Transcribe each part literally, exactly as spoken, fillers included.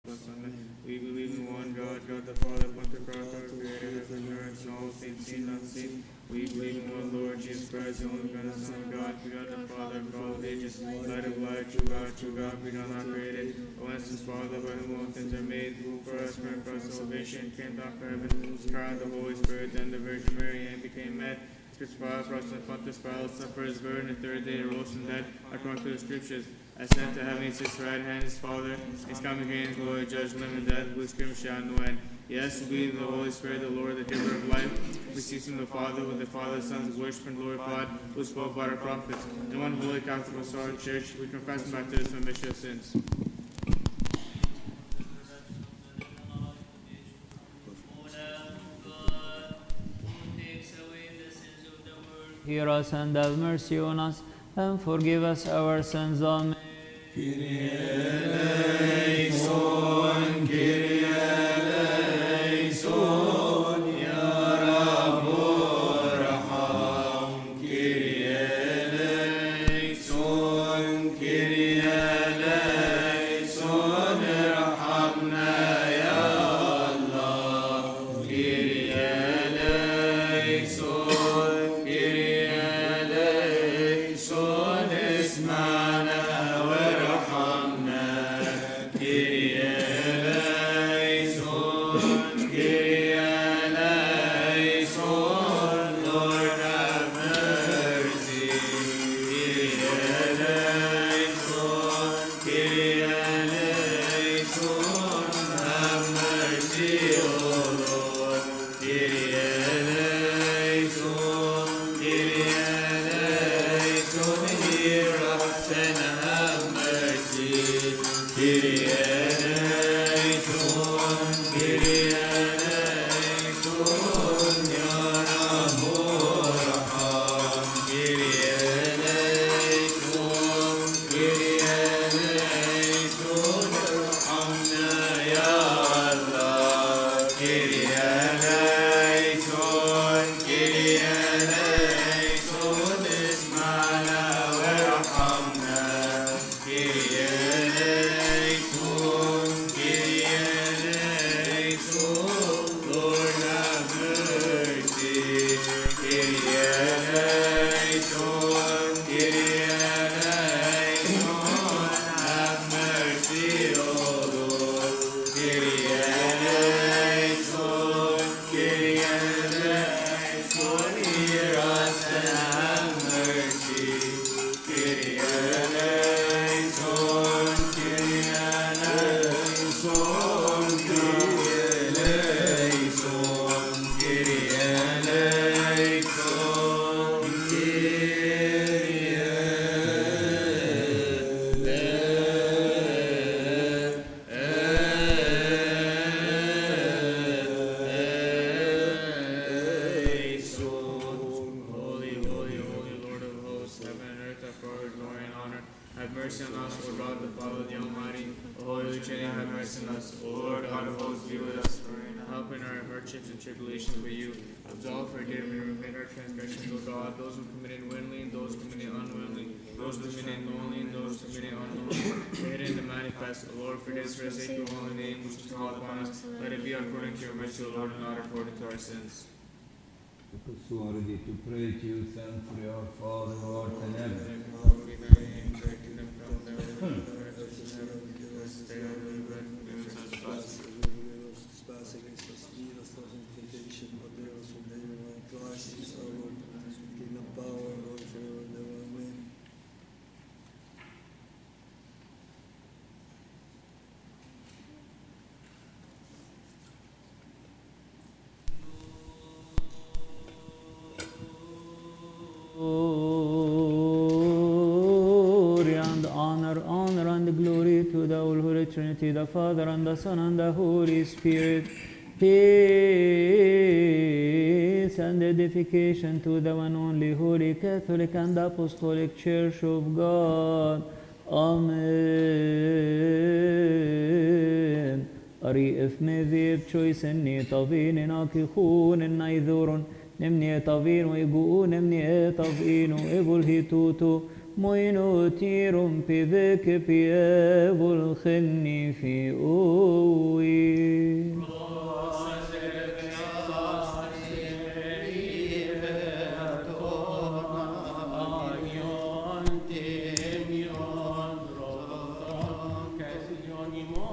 We believe in one God, God the Father, Pentecost, our Creator, heaven and earth, and all things seen and unseen. We believe in one Lord Jesus Christ, the only begotten Son of God, begotten of the Father, for all ages, light of light, true God, true God, begotten, not created. O innocent Father, by whom all things are made, who for us, for our salvation, came down from heaven, carried the Holy Spirit, and the Virgin Mary, and became man. Crucified for us in Pontius Pilate, suffered, is buried, and the third day rose from dead, according to the Scriptures. Ascend to heaven, he sits right hand his Father, is coming again in glory, judge living and dead, whose kingdom shall no end. Yes, we believe in the Holy Spirit, the Lord, the giver of life. We receive from the Father, with the Father, the Son, is worshipped and glorified, who spoke by our prophets. In one holy Catholic Apostolic Church, we confess and baptize for remission of sins. Hear us and have mercy on us, and forgive us our sins. Amen. Kyrie eleison, Kyrie eleison, Ya Rabbi Raham. Kyrie eleison, Kyrie eleison, Irhamna Ya Allah. Kyrie eleison, Kyrie eleison, اسمعنا وارحمنا. Kyrie eleison, Kyrie eleison, Lord have mercy. Kyrie eleison, Kyrie eleison, have mercy, O Lord. Kyrie eleison, Kyrie eleison, hear us and have mercy. Kyrie eleison, Kyrie eleison, Ya Rabbi Raham. Kyrie eleison, Kyrie eleison, Irhamna Ya Allah. Kyrie eleison, Kyrie eleison, اسمعنا وارحمنا. Kyrie eleison, Kyrie eleison, Lord have mercy. Kyrie eleison, Kyrie eleison, have mercy, O Lord. Kyrie eleison, Kyrie eleison, hear us and have mercy. Kyrie eleison, Kyrie eleison, Kyrie eleison, Kyrie eleison, eleison. Holy, holy, holy Lord of hosts, heaven and earth are full of your glory and honor. Have mercy on us, O God, the Father, the Almighty. O Holy Trinity, have mercy on us. O Lord God of hosts, be with us. Help in our hardships and tribulations with you. Absolve, forgive, and remit our transgressions, O God. Those who committed willingly and those committed unwillingly. Those who committed knowingly and those committed unknowingly. The hidden and the manifest. O Lord, forgive us for the sake of your holy name, which is called upon us. Let it be according to your mercy, O Lord, and not according to our sins. Because we are ready to pray to you, thankfully, our Father who art in heaven. Glory and honor, honor and glory to the all Holy Trinity, the Father and the Son and the Holy Spirit. Peace and edification to the one only Holy Catholic and Apostolic Church of God. Amen. أريف مذيب شويس إني طفين إناكي خون إني ذورن نمني طفين ويقون نمني طفين وإبل هيتوتو موينو تيرم بذك بيابو الخني في أول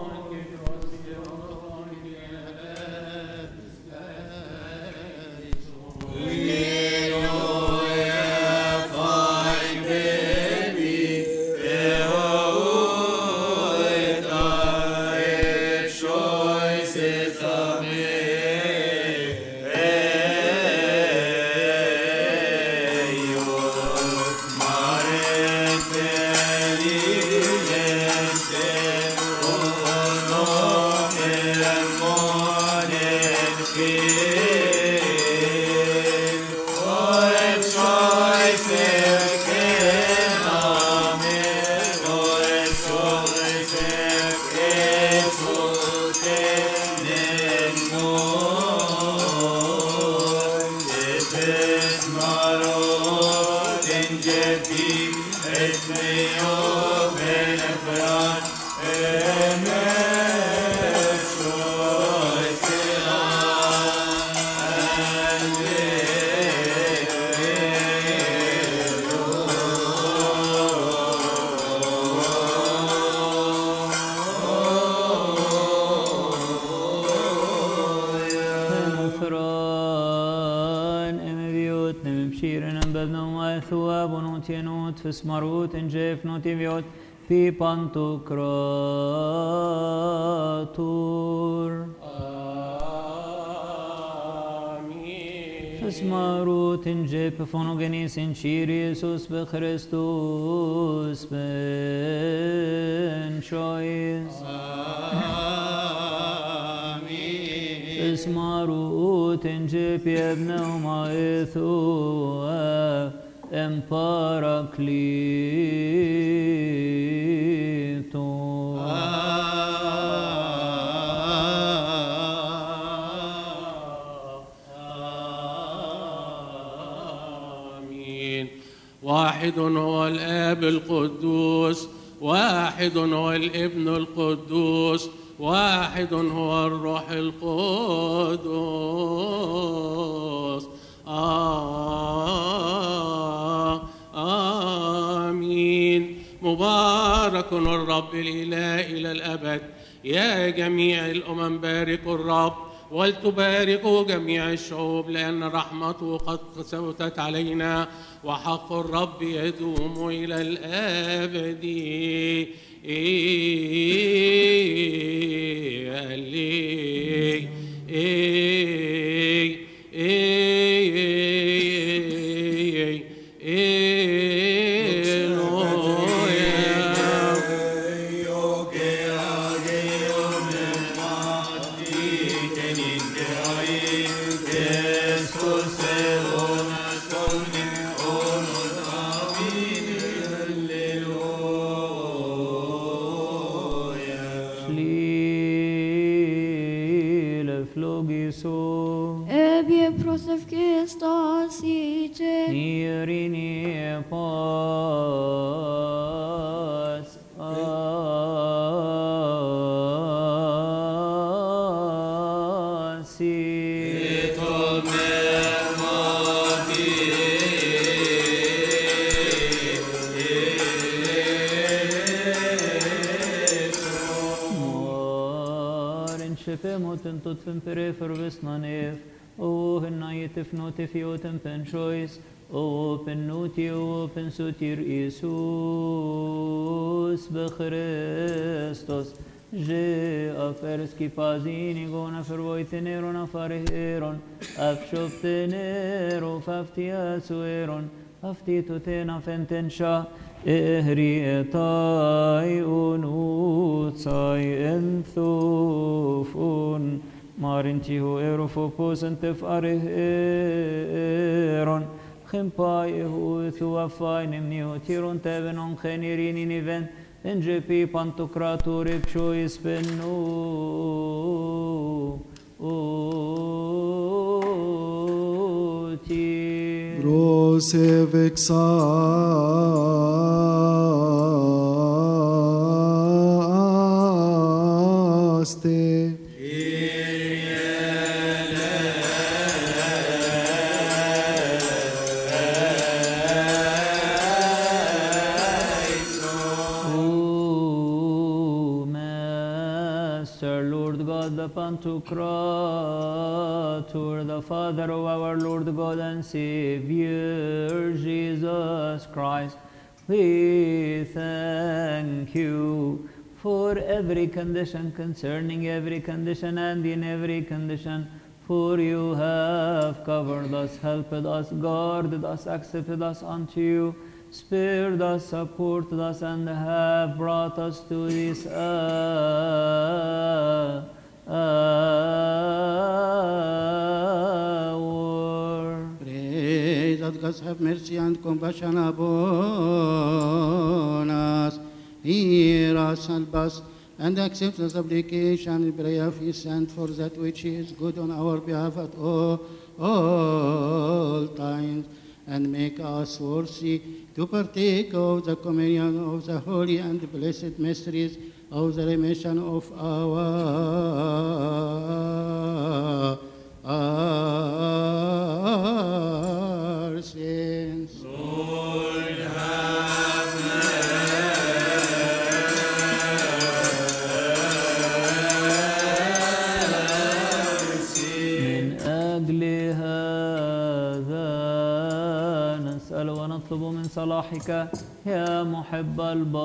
Smarut en jef notiviot pi pantocrator. Amin. Smarut en jef phonogenis en Christus be Christus ben choice. Amin. Smarut en jef yebna maethua em Paraclito. آمين. واحد هو الآب القدوس، واحد هو الابن القدوس، واحد هو الروح القدوس. آمين. مبارك الرب الإله إلى الأبد. يا جميع الأمم باركوا الرب، ولتباركوا جميع الشعوب، لأن رحمته قد ثبتت علينا، وحق الرب يدوم إلى الأبد. إيه إيه Irini pas asi Morin shepemot tutfim perifer visnanef O hennayet fnotifiotem penchois O pennuti o pensutir Iisus bechristos Je aferski pazini gona fervoiteneron afareron afshoptenero faftiasueron aftitutena fentensha ehrietai unutsai enthufun Marintihu erofopos entef areheron Chimpaihu thuafai nimnihu tirun tevenon chenirini niven Enjepi pantokratur ipchois pennu uti Prosevexaste Master, Lord God, the Pantocrator, the Father of our Lord God and Savior, Jesus Christ, we thank you for every condition, concerning every condition and in every condition, for you have covered us, helped us, guarded us, accepted us unto you, spared us, supported us, and have brought us to this hour. Pray that God have mercy and compassion upon us. Hear us, help us, and accept the supplication and prayer of His Son for that which is good on our behalf at all, all times, and make us worthy to partake of the communion of the holy and blessed mysteries of the remission of our, our sins. Lord, have من أجل هذا نسأل ونطلب من صلاحك يا محب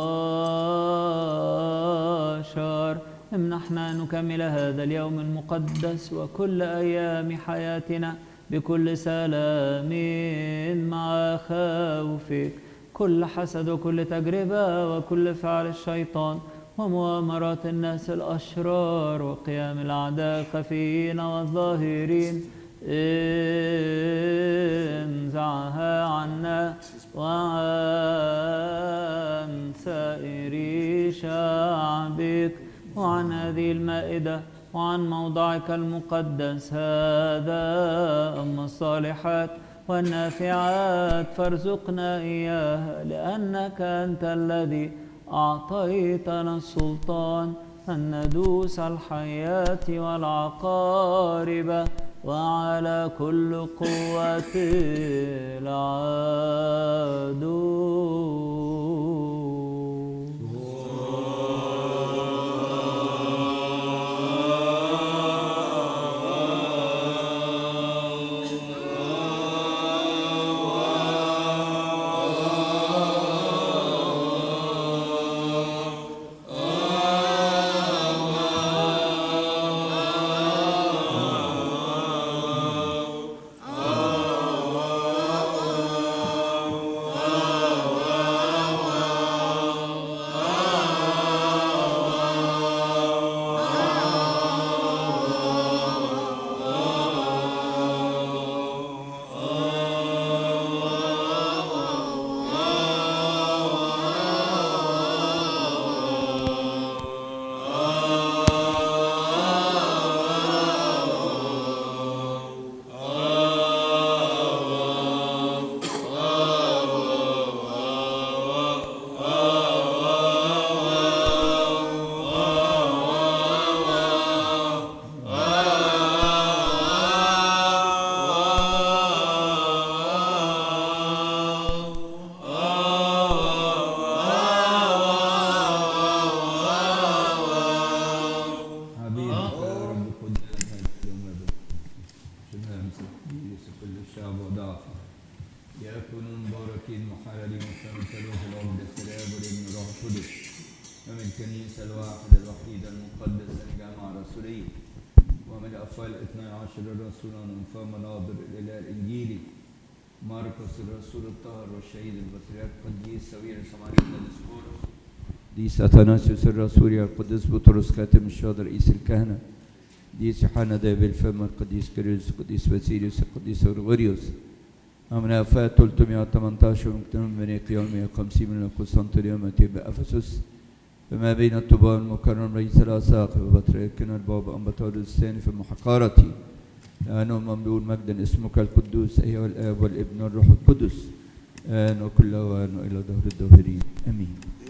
البشر، امنحنا أن نكمل هذا اليوم المقدس وكل أيام حياتنا بكل سلام مع خوفك، كل حسد وكل تجربة وكل فعل الشيطان ومؤامرات الناس الأشرار وقيام الأعداء الخفيين والظاهرين انزعها عنا وعن سائر شعبك وعن هذه المائدة وعن موضعك المقدس هذا، أما الصالحات والنافعات فارزقنا إياها، لأنك أنت الذي أعطيتنا السلطان أن ندوس الحياة والعقارب وعلى كل قوة العدو. ديس أثناسيوس الرسول القديس بطرس خاتم الشهداء رئيس الكهنة، ديس يوحنا ذهب الفم القديس كيرلس القديس باسيليوس القديس غريغوريوس، أمنا وفاة ثلاثمائة وثمانية عشر مقتنم من قيام مئة وخمسين من قسطنطينية بأفسس، فما بين الطوبى المكرم رئيس الأساقفة وبطريركنا البابا أنبطاودوس الثاني في المحقارة، لأنه مملوء مجدا اسمك القدوس أيها الآب والابن والروح القدس، آن وكل أوان وإلى دهر الدهرين، آمين.